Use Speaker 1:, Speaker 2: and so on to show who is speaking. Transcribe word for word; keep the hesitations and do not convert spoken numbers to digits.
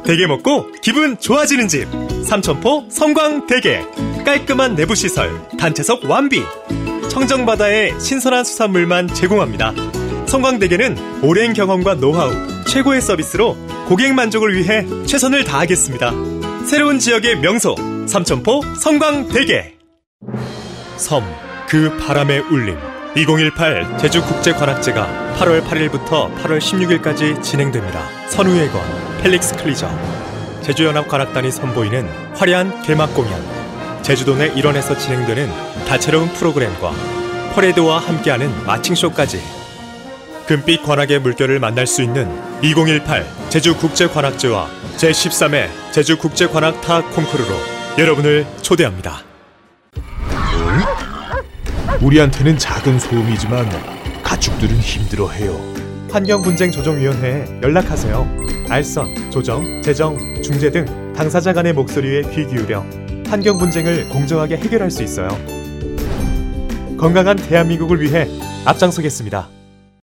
Speaker 1: 대게 먹고 기분 좋아지는 집 삼천포 성광대게. 깔끔한 내부시설, 단체석 완비, 청정바다의 신선한 수산물만 제공합니다. 성광대게는 오랜 경험과 노하우, 최고의 서비스로 고객 만족을 위해 최선을 다하겠습니다. 새로운 지역의 명소 삼천포 성광대게. 섬, 그 바람의 울림. 이천십팔 제주국제관악제가 팔월 팔일부터 팔월 십육일까지 진행됩니다. 선우회관, 펠릭스 클리저, 제주연합관악단이 선보이는 화려한 개막 공연, 제주도 내 일원에서 진행되는 다채로운 프로그램과 퍼레이드와 함께하는 마칭쇼까지 금빛 관악의 물결을 만날 수 있는 이천십팔 제주국제관악제와 제십삼 회 제주국제관악 타악 콩쿠르로 여러분을 초대합니다.
Speaker 2: 우리한테는 작은 소음이지만 가축들은 힘들어해요.
Speaker 1: 환경분쟁조정위원회에 연락하세요. 알선, 조정, 재정, 중재 등 당사자 간의 목소리에 귀 기울여 환경 분쟁을 공정하게 해결할 수 있어요. 건강한 대한민국을 위해 앞장서겠습니다.